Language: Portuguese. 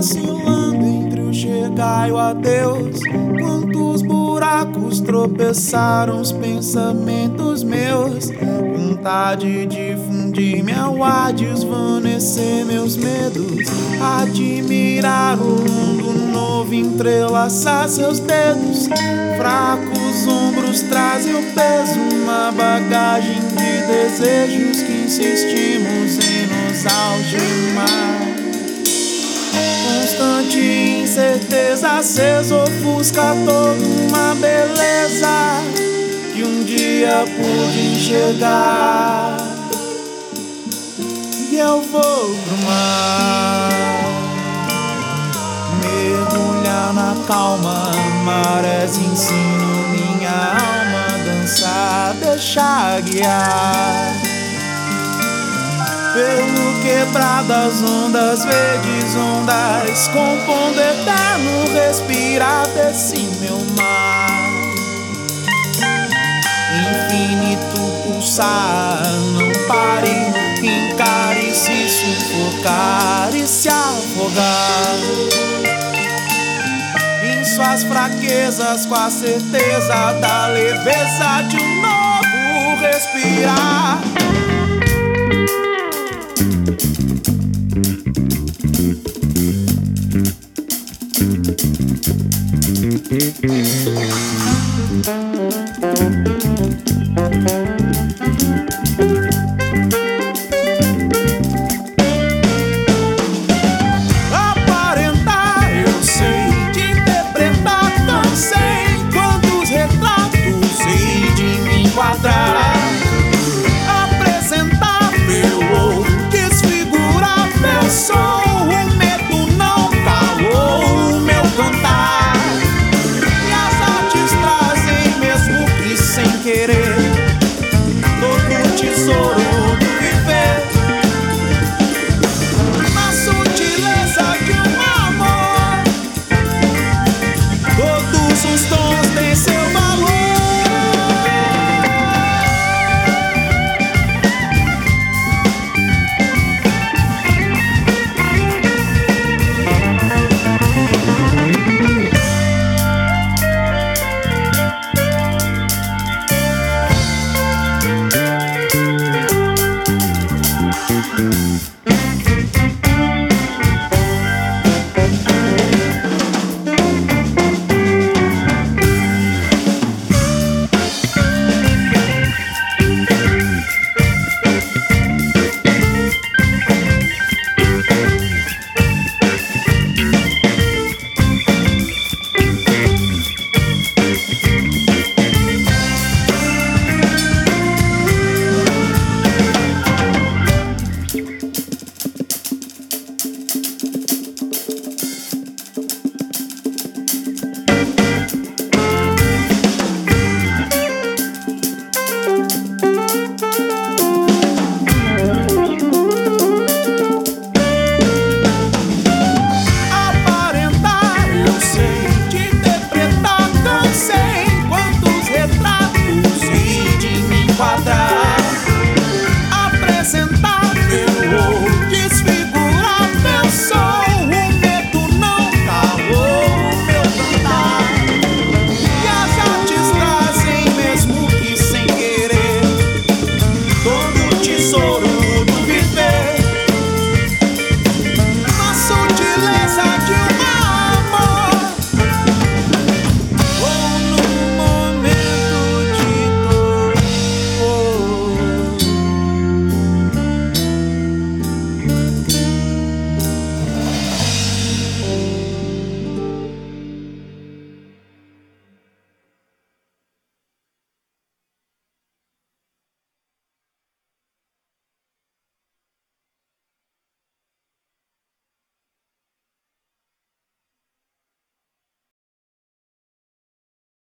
vacilando entre o chegar e o adeus. Quantos buracos tropeçaram os pensamentos meus. Vontade de fundir-me ao ar, desvanecer meus medos. Admirar o mundo novo, entrelaçar seus dedos. Fracos ombros trazem o peso, uma bagagem de desejos que insistimos em nos algemar. Constante incerteza acesa ofusca toda uma beleza que um dia pude enxergar. E eu vou pro mar, mergulhar na calma. Marés ensinam minha alma a dançar, deixar guiar pelo quebrar das ondas, verdes ondas, compondo eterno respirar desse meu mar. Infinito pulsar, não pare, encare, se sufocar e se afogar em suas fraquezas, com a certeza da leveza de um novo respirar.